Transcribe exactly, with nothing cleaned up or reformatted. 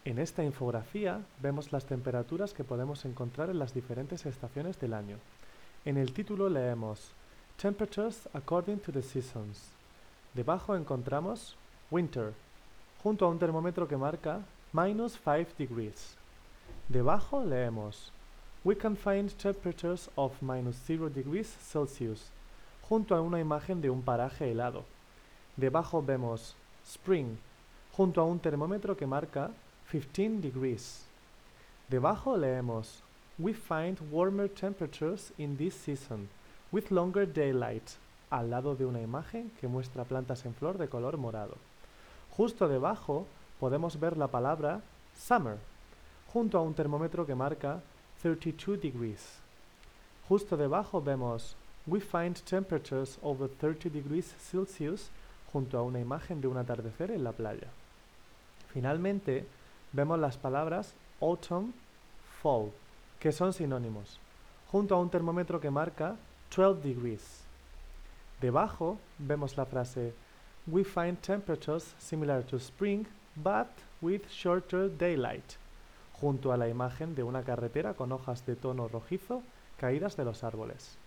En esta infografía vemos las temperaturas que podemos encontrar en las diferentes estaciones del año. En el título leemos Temperatures according to the seasons. Debajo encontramos Winter, junto a un termómetro que marca minus five degrees. Debajo leemos We can find temperatures of minus zero degrees Celsius, junto a una imagen de un paraje helado. Debajo vemos Spring, junto a un termómetro que marca fifteen degrees. Debajo leemos We find warmer temperatures in this season, with longer daylight, al lado de una imagen que muestra plantas en flor de color morado. Justo debajo podemos ver la palabra Summer, junto a un termómetro que marca thirty-two degrees. Justo debajo vemos We find temperatures over thirty degrees Celsius, junto a una imagen de un atardecer en la playa. Finalmente, vemos las palabras Autumn, Fall, que son sinónimos, junto a un termómetro que marca twelve degrees. Debajo vemos la frase We find temperatures similar to spring, but with shorter daylight, junto a la imagen de una carretera con hojas de tono rojizo caídas de los árboles.